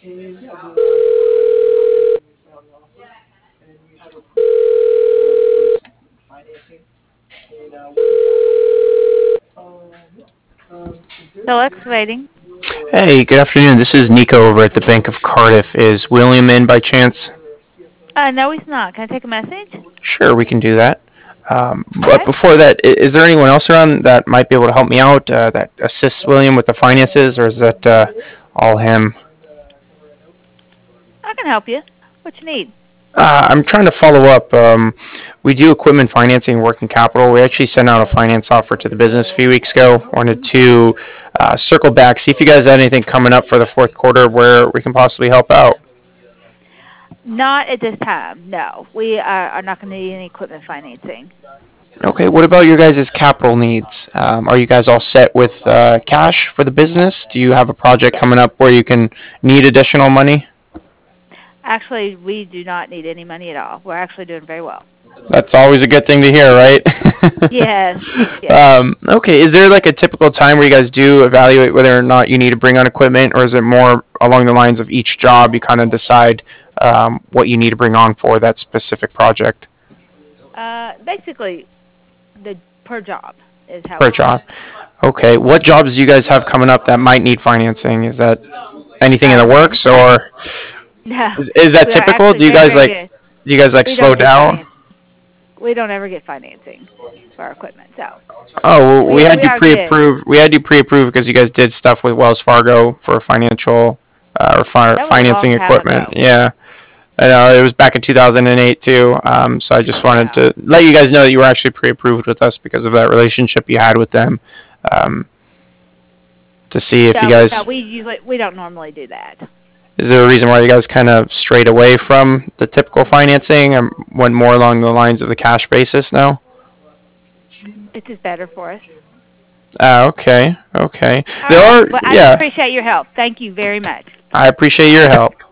And yeah, the family office, and we have approved for financing and yeah. Is there Still a good time excavating. for Hey, good afternoon. This is Nico over at the Bank of Cardiff. Is William in by chance? our CFO? No, he's not. Can I take a message? Sure, we can do that. But Okay. before that, is there anyone else around that might be able to help me out, that assists William with the finances, or is that all him? Somewhere a note. I can help you. What you need? I'm trying to follow up. We do equipment financing, working capital. We actually sent out a finance offer to the business a few weeks ago. Wanted to circle back, see if you guys had anything coming up for the fourth quarter where we can possibly help out. Not at this time. No, we are not going to need any equipment financing. Okay, what about your guys' capital needs? Are you guys all set with cash for the business? Do you have a project Yes. coming up where you can need additional money? Actually, we do not need any money at all. We're actually doing very well. That's always a good thing to hear, right? Yes. Yes. Okay, is there like a typical time where you guys do evaluate whether or not you need to bring on equipment, or is it more along the lines of each job you kind of decide what you need to bring on for that specific project Basically, the per job is how per we do it. job? Okay, what jobs do you guys have coming up that might need financing? Is that anything in the None. works, or No, is that we are typical? actually Do you very, guys very like good. do you guys like We slow don't get down? finance. We don't ever get financing for our equipment. So Oh, well, we we are good. We had you pre-approved because you guys did stuff with Wells Fargo for financial or That was a long financing time equipment. ago. Yeah, I know it was back in 2008 too. So I just wanted Yeah. to let you guys know that you were actually pre-approved with us because of that relationship you had with them. Um, to see if you So no, guys, we don't normally do that. is there a reason why you guys kind of strayed away from the typical financing and went more along the lines of the cash basis now? This is better for us. Okay, okay. All There right. are, Well, I yeah. appreciate your help. Thank you very much. I appreciate your help.